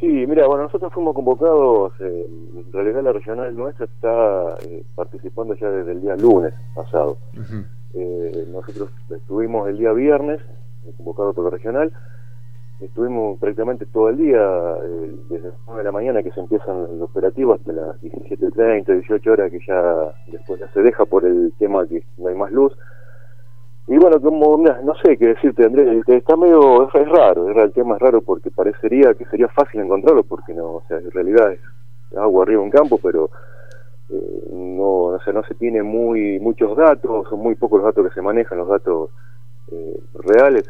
Sí, mira, bueno, nosotros fuimos convocados, en realidad la regional nuestra está participando ya desde el día lunes pasado. Nosotros estuvimos el día viernes, convocados por la regional, estuvimos prácticamente todo el día, desde las 9 de la mañana que se empiezan el operativo hasta las 17:30, 18 horas que ya después ya se deja por el tema que no hay más luz. Y bueno, como, mira, no sé qué decirte, Andrés, está medio, es raro, el tema es raro porque parecería que sería fácil encontrarlo, porque no, o sea, en realidad es agua arriba en campo, pero no, o sea, no se tiene muchos datos, son muy pocos los datos que se manejan, los datos reales.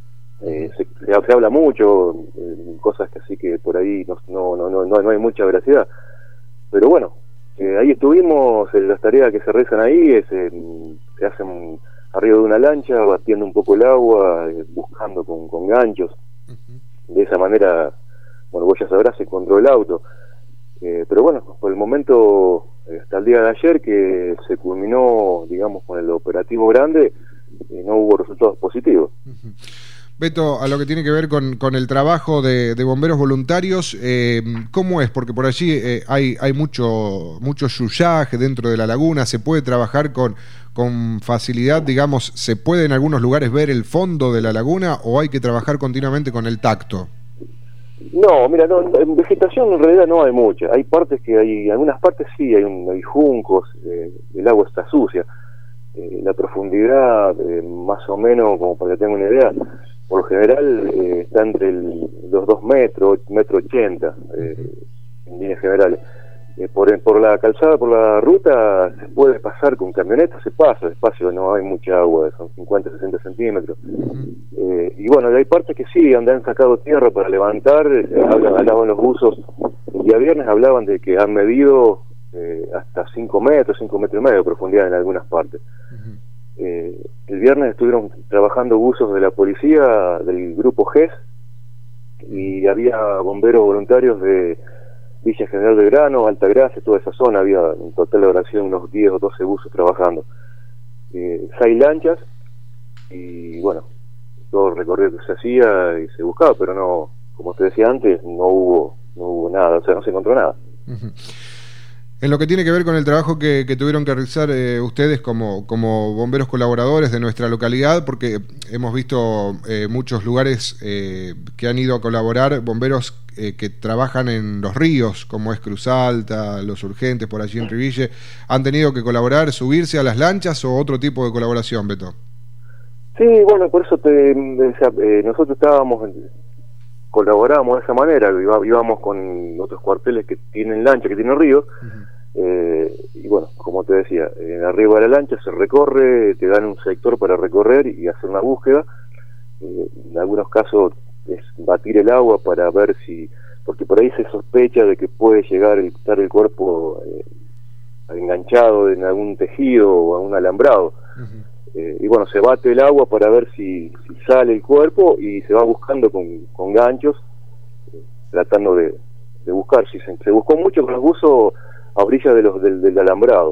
Se habla mucho, cosas que así que por ahí no hay mucha veracidad, pero bueno, ahí estuvimos, las tareas que se realizan ahí se hacen arriba de una lancha, batiendo un poco el agua, buscando con ganchos. De esa manera, bueno, vos ya sabrás, se encontró el auto. Pero bueno, por el momento, hasta el día de ayer que se culminó, digamos, con el operativo grande, no hubo resultados positivos. Beto, a lo que tiene que ver con el trabajo de bomberos voluntarios, ¿cómo es? Porque por allí hay mucho yuyaje dentro de la laguna, se puede trabajar con facilidad, digamos, ¿se puede en algunos lugares ver el fondo de la laguna o hay que trabajar continuamente con el tacto? No, mira, no, en vegetación en realidad no hay mucha, hay partes que hay, algunas partes sí, hay juncos, el agua está sucia, la profundidad más o menos, como para que tenga una idea, por lo general está entre los 2 metros, 1,80 m, en líneas generales. Por la calzada, por la ruta, se puede pasar con camionetas, se pasa despacio, no hay mucha agua, son 50, 60 centímetros. Y bueno, hay partes que sí, donde han sacado tierra para levantar, hablaban los buzos, el día viernes hablaban de que han medido hasta 5 metros, 5 metros y medio de profundidad en algunas partes. El viernes estuvieron trabajando buzos de la policía del grupo GES y había bomberos voluntarios de Villa General Belgrano, Altagracia, toda esa zona, había en total de oración unos 10 o 12 buzos trabajando. 6 lanchas y bueno, todo el recorrido que se hacía y se buscaba, pero no, como te decía antes, no hubo nada, o sea, no se encontró nada. En lo que tiene que ver con el trabajo que tuvieron que realizar ustedes como bomberos colaboradores de nuestra localidad, porque hemos visto muchos lugares que han ido a colaborar, bomberos que trabajan en los ríos, como es Cruz Alta, Los Urgentes, por allí en Riville, ¿han tenido que colaborar, subirse a las lanchas o otro tipo de colaboración, Beto? Sí, bueno, por eso nosotros colaboramos de esa manera, íbamos con otros cuarteles que tienen lancha, que tienen río, y bueno, como te decía, arriba de la lancha se recorre, te dan un sector para recorrer y hacer una búsqueda. En algunos casos es batir el agua para ver porque por ahí se sospecha de que puede estar el cuerpo enganchado en algún tejido o algún alambrado. Y bueno, se bate el agua para ver si sale el cuerpo y se va buscando con ganchos, tratando de buscar. Se buscó mucho con los buzos a orillas del alambrado.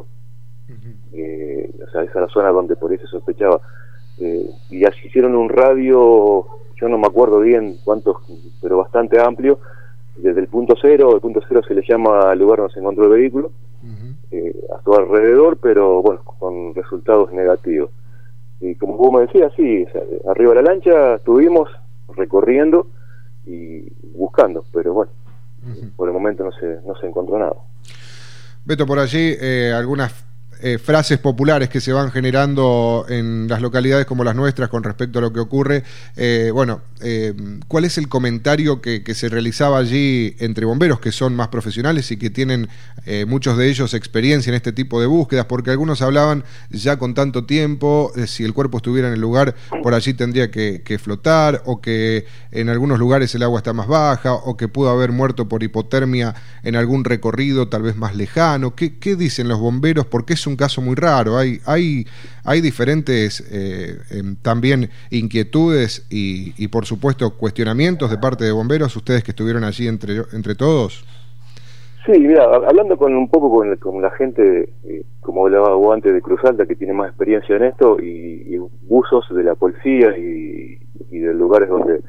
O sea, esa es la zona donde por ahí se sospechaba. Y así hicieron un radio, yo no me acuerdo bien cuántos, pero bastante amplio, desde el punto cero se le llama al lugar donde se encontró el vehículo, a su alrededor, pero bueno, con resultados negativos. Y como vos me decías, sí, o sea, arriba de la lancha estuvimos recorriendo y buscando, pero bueno, por el momento no se encontró nada. Beto, por allí algunas frases populares que se van generando en las localidades como las nuestras con respecto a lo que ocurre. ¿Cuál es el comentario que se realizaba allí entre bomberos que son más profesionales y que tienen muchos de ellos experiencia en este tipo de búsquedas? Porque algunos hablaban ya con tanto tiempo, si el cuerpo estuviera en el lugar, por allí tendría que flotar, o que en algunos lugares el agua está más baja, o que pudo haber muerto por hipotermia en algún recorrido tal vez más lejano. ¿Qué dicen los bomberos? Porque es un caso muy raro, hay diferentes también inquietudes y por supuesto cuestionamientos de parte de bomberos, ustedes que estuvieron allí entre todos. Sí, mira, hablando un poco con la gente, como hablaba vos antes, de Cruz Alta, que tiene más experiencia en esto, y buzos de la policía y de lugares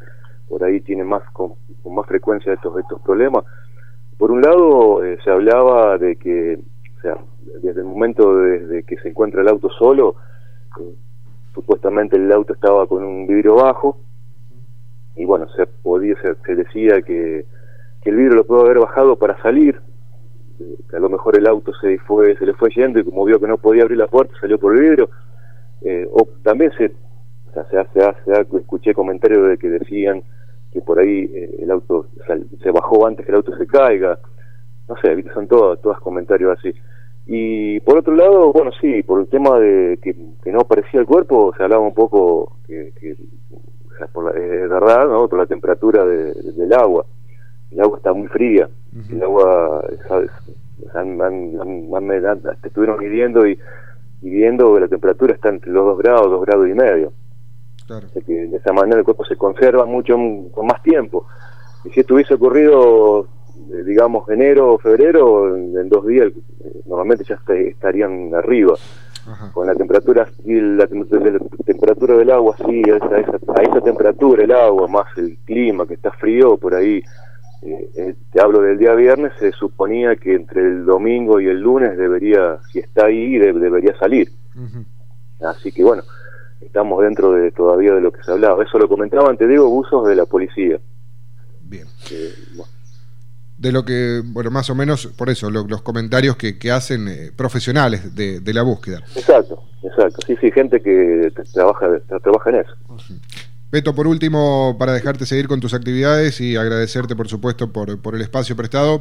por ahí tiene con más frecuencia estos problemas. Por un lado, se hablaba de que, o sea, desde el momento desde que se encuentra el auto solo, supuestamente el auto estaba con un vidrio bajo, y bueno, se decía que el vidrio lo pudo haber bajado para salir, que a lo mejor el auto se le fue yendo y como vio que no podía abrir la puerta, salió por el vidrio, o también escuché comentarios de que decían que por ahí el auto se bajó antes que el auto se caiga, no sé, son todos comentarios así. Y por otro lado, bueno, sí, por el tema de que no aparecía el cuerpo, se hablaba un poco o sea, es verdad, ¿no? Por la temperatura del agua. El agua está muy fría, el agua, ¿sabes? Estuvieron midiendo y viendo que la temperatura está entre los 2 grados, 2 grados y medio. Claro. O sea que de esa manera el cuerpo se conserva mucho con más tiempo. Y si esto hubiese ocurrido, digamos, enero o febrero, en 2 días normalmente ya estarían arriba. Ajá. Con la temperatura temperatura del agua, sí, a esa temperatura el agua, más el clima que está frío, por ahí, te hablo del día viernes, se suponía que entre el domingo y el lunes si está ahí, debería salir. Así que bueno, estamos dentro todavía de lo que se hablaba. Eso lo comentaba antes, Diego, buzos de la policía. Bien. Bueno. De lo que, bueno, más o menos, por eso, los comentarios que hacen profesionales de la búsqueda. Exacto. Sí, gente que trabaja en eso. Beto, por último, para dejarte seguir con tus actividades y agradecerte, por supuesto, por el espacio prestado,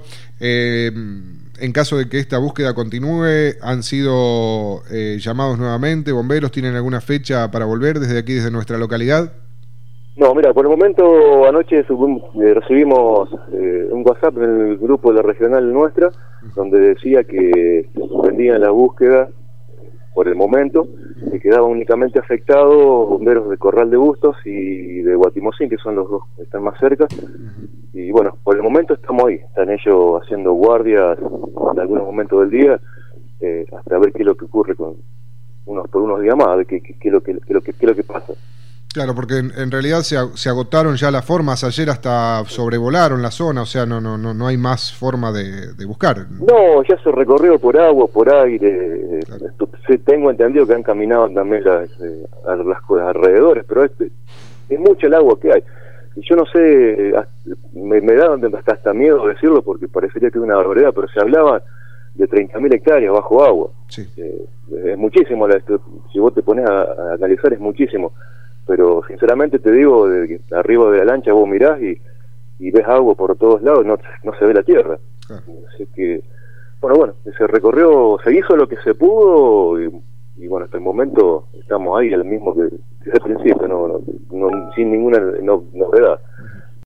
en caso de que esta búsqueda continúe, ¿han sido llamados nuevamente? ¿Bomberos tienen alguna fecha para volver desde aquí, desde nuestra localidad? No, mira, por el momento anoche recibimos un WhatsApp en el grupo de la regional nuestra, donde decía que suspendían la búsqueda por el momento, que quedaban únicamente afectados bomberos de Corral de Bustos y de Guatimocín, que son los dos que están más cerca. Y bueno, por el momento estamos ahí, están ellos haciendo guardias en algunos momentos del día, hasta ver qué es lo que ocurre por unos días más, a ver qué es lo que pasa. Claro, porque en realidad se agotaron ya las formas. Ayer hasta sobrevolaron la zona, o sea, no hay más forma de buscar. No, ya se recorrió por agua, por aire. Claro. Tengo entendido que han caminado también a los alrededores, pero es mucho el agua que hay. Y yo no sé, me da hasta miedo decirlo porque parecería que es una barbaridad, pero se hablaba de 30.000 hectáreas bajo agua. Sí. Es muchísimo, si vos te pones a analizar es muchísimo. Pero sinceramente te digo, que arriba de la lancha vos mirás y ves agua por todos lados, no se ve la tierra. Claro. Así que, bueno, se hizo lo que se pudo y bueno, hasta el momento estamos ahí, al mismo que desde el principio, sin ninguna novedad.